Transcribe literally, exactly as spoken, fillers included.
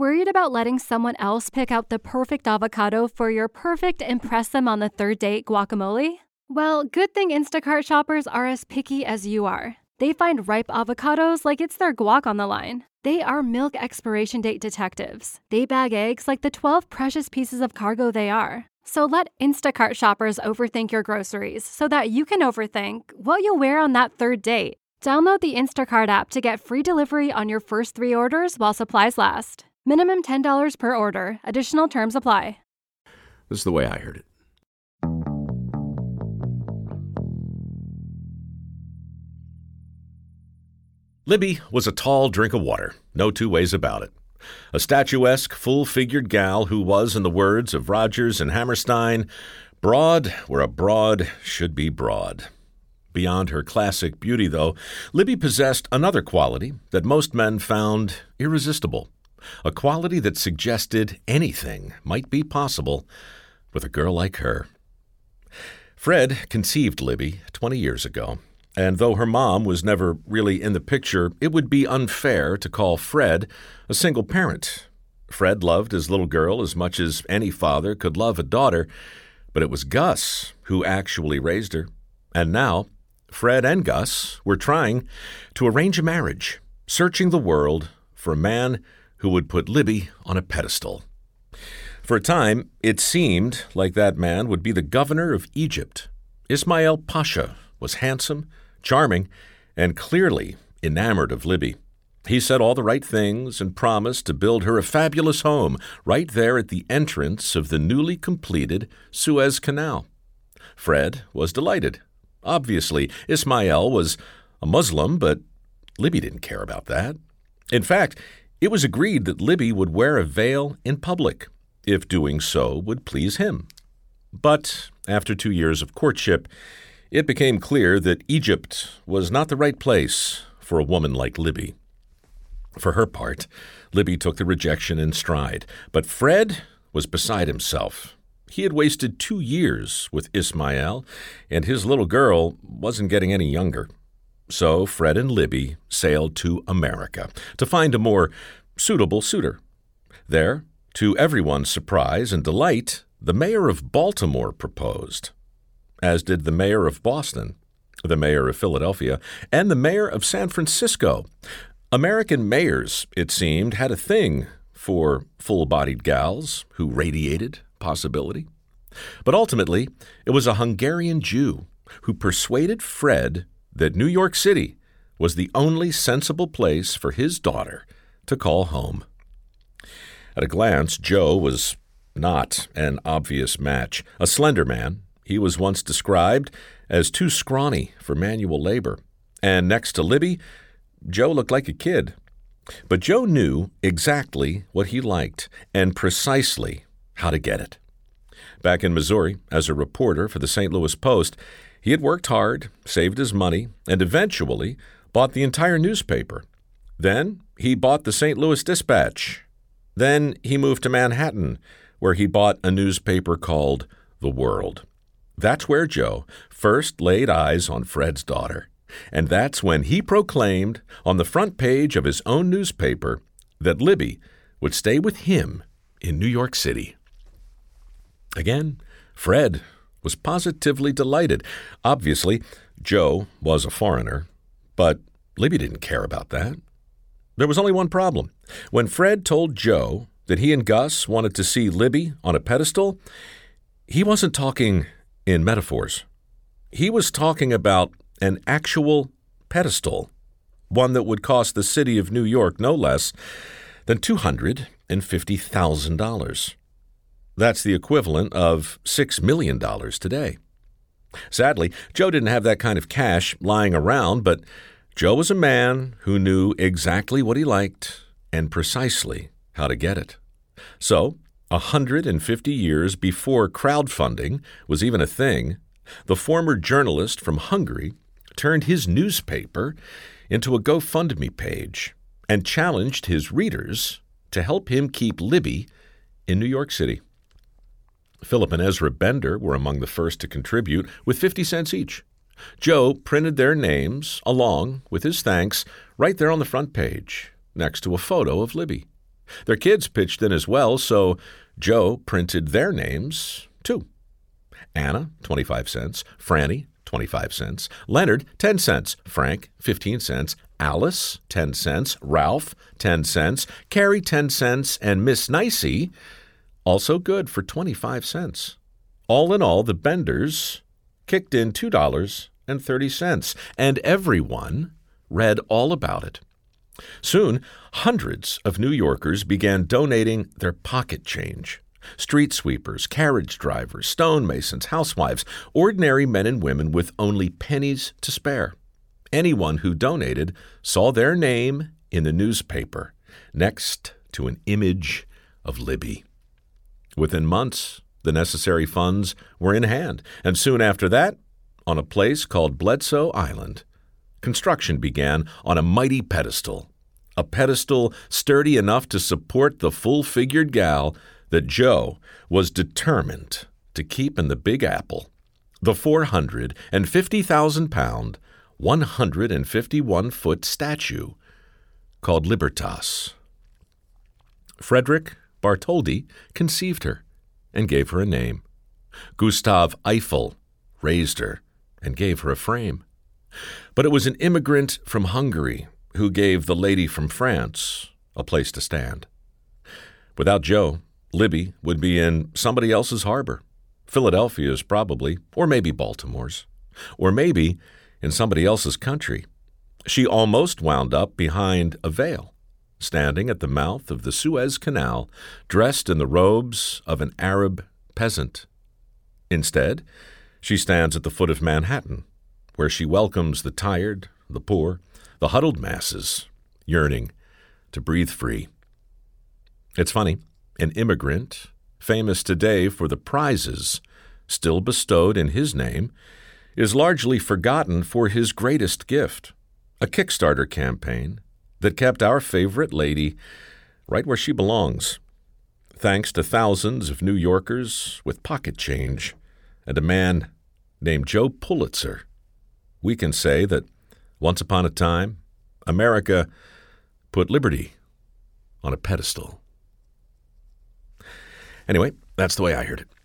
Worried about letting someone else pick out the perfect avocado for your perfect impress them on the third date guacamole? Well, good thing Instacart shoppers are as picky as you are. They find ripe avocados like it's their guac on the line. They are milk expiration date detectives. They bag eggs like the twelve precious pieces of cargo they are. So let Instacart shoppers overthink your groceries so that you can overthink what you'll wear on that third date. Download the Instacart app to get free delivery on your first three orders while supplies last. Minimum ten dollars per order. Additional terms apply. This is the way I heard it. Libby was a tall drink of water, no two ways about it. A statuesque, full-figured gal who was, in the words of Rodgers and Hammerstein, broad where a broad should be broad. Beyond her classic beauty, though, Libby possessed another quality that most men found irresistible, a quality that suggested anything might be possible with a girl like her. Fred conceived Libby twenty years ago. And though her mom was never really in the picture, it would be unfair to call Fred a single parent. Fred loved his little girl as much as any father could love a daughter, but it was Gus who actually raised her. And now, Fred and Gus were trying to arrange a marriage, searching the world for a man who would put Libby on a pedestal. For a time, it seemed like that man would be the governor of Egypt. Ismail Pasha was handsome, charming, and clearly enamored of Libby. He said all the right things and promised to build her a fabulous home right there at the entrance of the newly completed Suez Canal. Fred was delighted. Obviously, Ismail was a Muslim, but Libby didn't care about that. In fact, it was agreed that Libby would wear a veil in public, if doing so would please him. But after two years of courtship, it became clear that Egypt was not the right place for a woman like Libby. For her part, Libby took the rejection in stride, but Fred was beside himself. He had wasted two years with Ismail, and his little girl wasn't getting any younger. So Fred and Libby sailed to America to find a more suitable suitor. There, to everyone's surprise and delight, the mayor of Baltimore proposed, as did the mayor of Boston, the mayor of Philadelphia, and the mayor of San Francisco. American mayors, it seemed, had a thing for full-bodied gals who radiated possibility. But ultimately, it was a Hungarian Jew who persuaded Fred that New York City was the only sensible place for his daughter to call home. At a glance, Joe was not an obvious match. A slender man, he was once described as too scrawny for manual labor. And next to Libby, Joe looked like a kid. But Joe knew exactly what he liked and precisely how to get it. Back in Missouri, as a reporter for the Saint Louis Post, he had worked hard, saved his money, and eventually bought the entire newspaper. Then he bought the Saint Louis Dispatch. Then he moved to Manhattan, where he bought a newspaper called The World. That's where Joe first laid eyes on Fred's daughter. And that's when he proclaimed on the front page of his own newspaper that Libby would stay with him in New York City. Again, Fred was positively delighted. Obviously, Joe was a foreigner, but Libby didn't care about that. There was only one problem. When Fred told Joe that he and Gus wanted to see Libby on a pedestal, he wasn't talking in metaphors. He was talking about an actual pedestal, one that would cost the city of New York no less than two hundred fifty thousand dollars. That's the equivalent of six million dollars today. Sadly, Joe didn't have that kind of cash lying around, but Joe was a man who knew exactly what he liked and precisely how to get it. So, one hundred fifty years before crowdfunding was even a thing, the former journalist from Hungary turned his newspaper into a GoFundMe page and challenged his readers to help him keep Libby in New York City. Philip and Ezra Bender were among the first to contribute with fifty cents each. Joe printed their names along with his thanks right there on the front page, next to a photo of Libby. Their kids pitched in as well, so Joe printed their names, too. Anna, twenty-five cents. Franny, twenty-five cents. Leonard, ten cents. Frank, fifteen cents. Alice, ten cents. Ralph, ten cents. Carrie, ten cents. And Miss Nicey, also good for twenty-five cents. All in all, the Benders kicked in two dollars and thirty cents, and everyone read all about it. Soon, hundreds of New Yorkers began donating their pocket change. Street sweepers, carriage drivers, stonemasons, housewives, ordinary men and women with only pennies to spare. Anyone who donated saw their name in the newspaper next to an image of Libby. Within months, the necessary funds were in hand, and soon after that, on a place called Bledsoe Island, construction began on a mighty pedestal, a pedestal sturdy enough to support the full-figured gal that Joe was determined to keep in the Big Apple, the four hundred fifty thousand pound, one hundred fifty-one foot statue called Libertas. Frederick Bartholdi conceived her and gave her a name. Gustav Eiffel raised her and gave her a frame. But it was an immigrant from Hungary who gave the lady from France a place to stand. Without Joe, Libby would be in somebody else's harbor, Philadelphia's probably, or maybe Baltimore's, or maybe in somebody else's country. She almost wound up behind a veil, standing at the mouth of the Suez Canal, dressed in the robes of an Arab peasant. Instead, she stands at the foot of Manhattan, where she welcomes the tired, the poor, the huddled masses, yearning to breathe free. It's funny, an immigrant, famous today for the prizes still bestowed in his name, is largely forgotten for his greatest gift, a Kickstarter campaign that kept our favorite lady right where she belongs. Thanks to thousands of New Yorkers with pocket change and a man named Joe Pulitzer, we can say that once upon a time, America put liberty on a pedestal. Anyway, that's the way I heard it.